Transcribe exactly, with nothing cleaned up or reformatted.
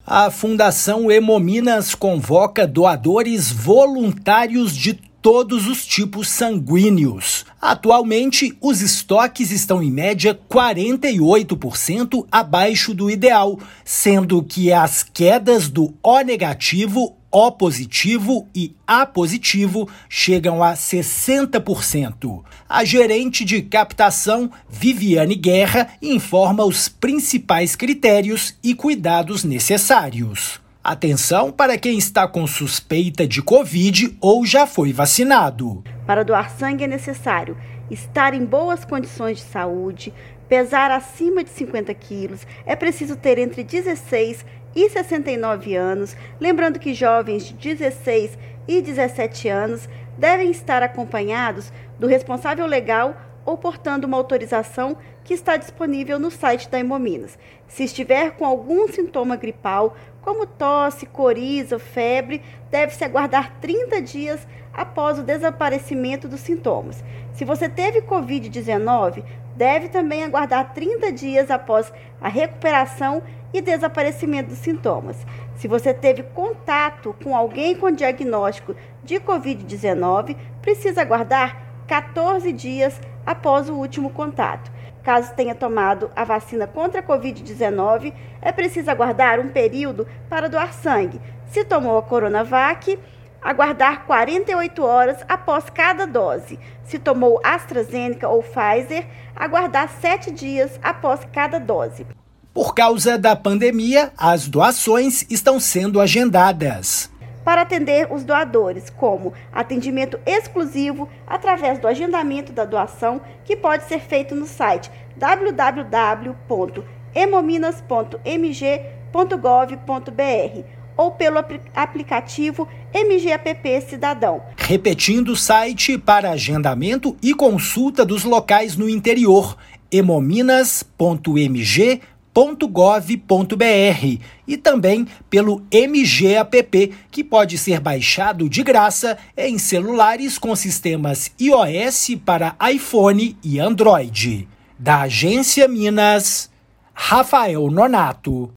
A Fundação Hemominas convoca doadores voluntários de todos os tipos sanguíneos. Atualmente, os estoques estão em média quarenta e oito por cento abaixo do ideal, sendo que as quedas do O negativo, O positivo e A positivo chegam a sessenta por cento. A gerente de captação, Viviane Guerra, informa os principais critérios e cuidados necessários. Atenção para quem está com suspeita de Covid ou já foi vacinado. Para doar sangue é necessário estar em boas condições de saúde, pesar acima de cinquenta quilos, é preciso ter entre dezesseis e sessenta e nove anos, lembrando que jovens de dezesseis e dezessete anos devem estar acompanhados do responsável legal ou portando uma autorização que está disponível no site da Hemominas. Se estiver com algum sintoma gripal, como tosse, coriza, febre, deve-se aguardar trinta dias após o desaparecimento dos sintomas. Se você teve covid dezenove, deve também aguardar trinta dias após a recuperação e desaparecimento dos sintomas. Se você teve contato com alguém com diagnóstico de covid dezenove, precisa aguardar quatorze dias após o último contato. Caso tenha tomado a vacina contra a covid dezenove, é preciso aguardar um período para doar sangue. Se tomou a Coronavac, aguardar quarenta e oito horas após cada dose. Se tomou AstraZeneca ou Pfizer, aguardar sete dias após cada dose. Por causa da pandemia, as doações estão sendo agendadas. Para atender os doadores, como atendimento exclusivo através do agendamento da doação, que pode ser feito no site w w w ponto hemominas ponto m g ponto gov ponto b r ou pelo aplicativo M G App Cidadão. Repetindo o site para agendamento e consulta dos locais no interior, hemominas ponto m g ponto gov ponto b r e também pelo M G App, que pode ser baixado de graça em celulares com sistemas iOS para iPhone e Android. Da Agência Minas, Rafael Nonato.